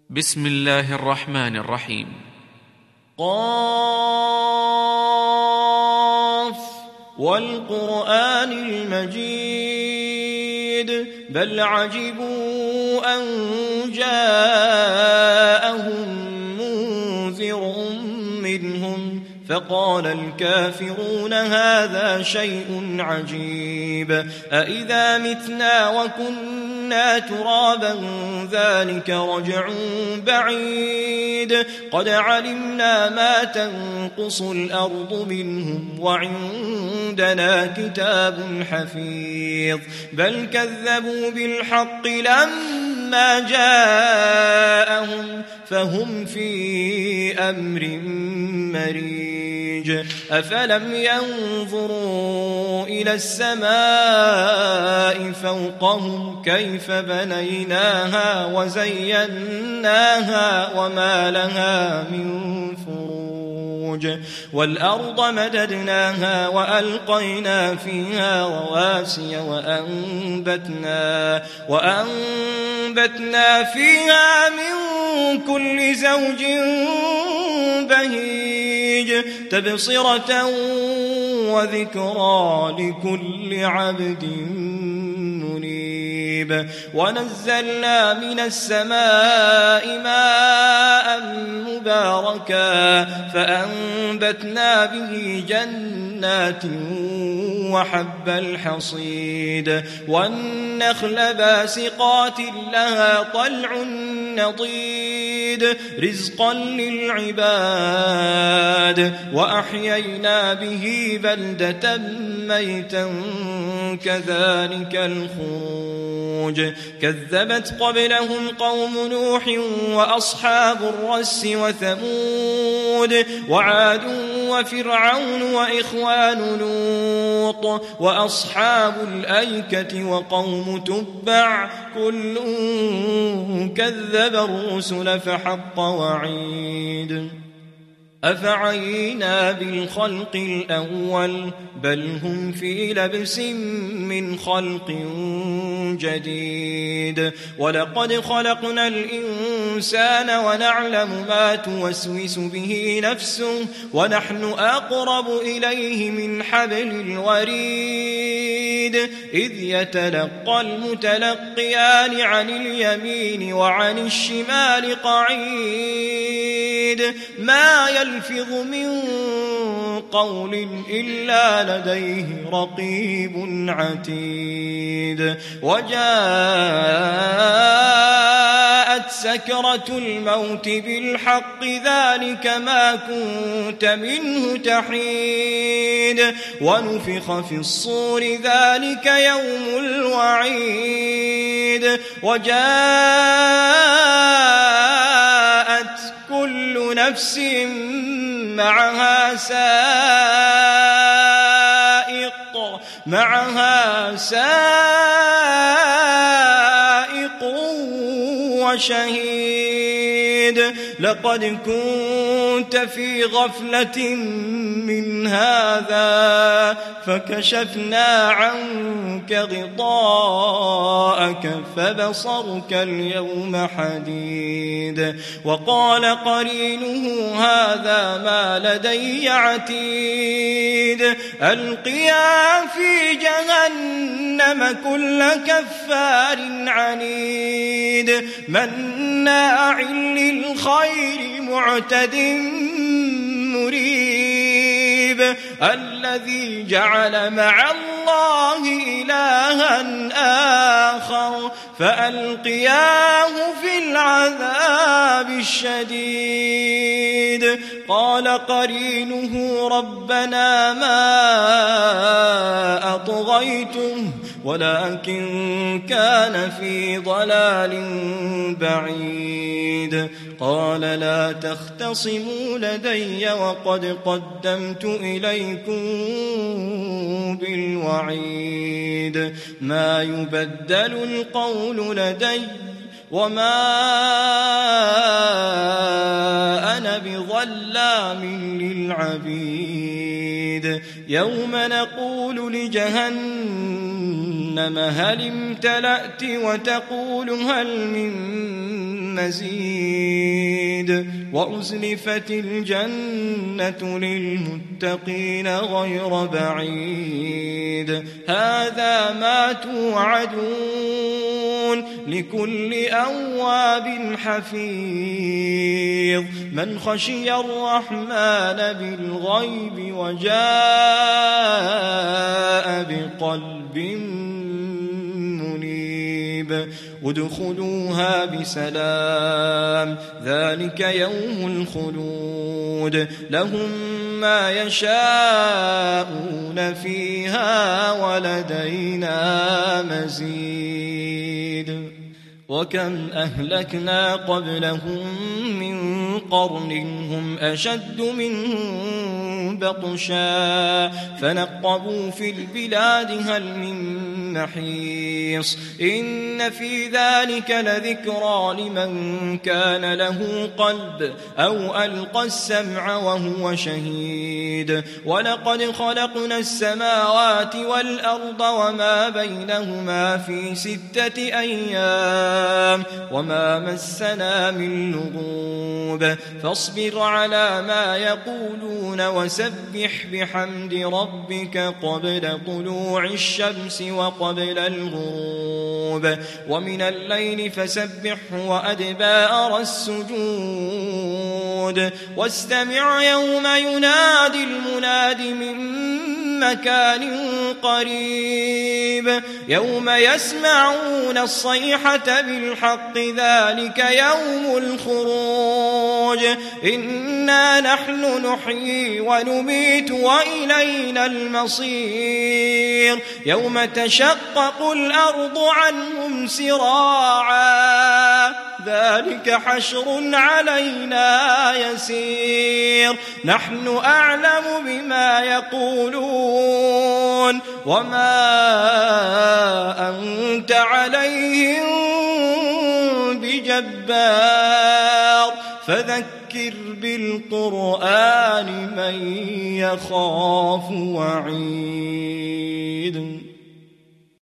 بسم الله الرحمن الرحيم. قاف والقرآن المجيد بل عجبوا أن جاءهم منذر منهم فقال الكافرون هذا شيء عجيب أإذا متنا وكنا ترابا ذلك رجع بعيد قد علمنا ما تنقص الأرض منهم وعندنا كتاب حفيظ بل كذبوا بالحق لما جاءهم فهم في أمر مريج أفلم ينظروا إلى السماء فوقهم كيف بنيناها وزيناها وما لها من فروج والأرض مددناها وألقينا فيها رواسي وأنبتنا فيها من كل زوج بهيج تبصرة وذكرى لكل عبد منيب ونزلنا من السماء ماء مباركا فأنبتنا به جنات وحب الحصيد والنخل باسقات لها طلع نضيد رزقا للعباد وأحيينا به بلدة ميتا كذلك الخروج كذبت قبلهم قوم نوح وأصحاب الرس وثمود وعاد وفرعون وإخوان لوط وأصحاب الأيكة وقوم تبع كل كذب الرسل فحق وعيد أفعينا بالخلق الأول بل هم في لبس من خلق جديد ولقد خلقنا الإنسان ونعلم ما توسوس به نفسه ونحن أقرب إليه من حبل الوريد إذ يتلقى المتلقيان عن اليمين وعن الشمال قعيد ما يلفظ من قول إلا لديه رقيب عتيد وجاءت سكرة الموت بالحق ذلك ما كنت منه تحيد ونفخ في الصور ذلك يوم الوعيد وجاءت كل نفس معها سائق وشهيد لقد كنت في غفلة من هذا فكشفنا عنك غطاءك فبصرك اليوم حديد وقال قرينه هذا ما لدي عتيد ألقيا في جهنم كل كفار عنيد مناع للخير معتد مريب الذي جعل مع الله إلها آخر فألقياه في العذاب الشديد قال قرينه ربنا ما أطغيته ولكن كان في ضلال بعيد قال لا تختصموا لدي وقد قدمت إليكم بالوعيد ما يبدل القول لدي وما أنا بظلام للعبيد يوم نقول لجهنم هل امتلأت وتقول هل من مزيد وأزلفت الجنة للمتقين غير بعيد هذا ما توعدون لكل أواب حفيظ من خشي الرحمن بالغيب وجاء بقلب منيب ادخلوها بسلام ذلك يوم الخلود لهم ما يشاءون فيها ولدينا مزيد وكم أهلكنا قبلهم من قرن هم أشد منهم بطشا فنقبوا في البلاد هل من محيص إن في ذلك لذكرى لمن كان له قلب أو ألقى السمع وهو شهيد ولقد خلقنا السماوات والأرض وما بينهما في 6 أيام وما مسنا من لغوب فاصبر على ما يقولون وسبح بحمد ربك قبل طلوع الشمس وقبل الغروب ومن الليل فسبحه وأدبار السجود واستمع يوم ينادي المناد من مكان قريب يوم يسمعون الصيحة بالحق ذلك يوم الخروج إنا نحن نحيي ونميت وإلينا المصير يوم تشقق الأرض عنهم سراعا ذلك حشر علينا يسير نحن أعلم بما يقولون وما أنت عليهم بجبار فذكر بالقرآن من يخاف وعيد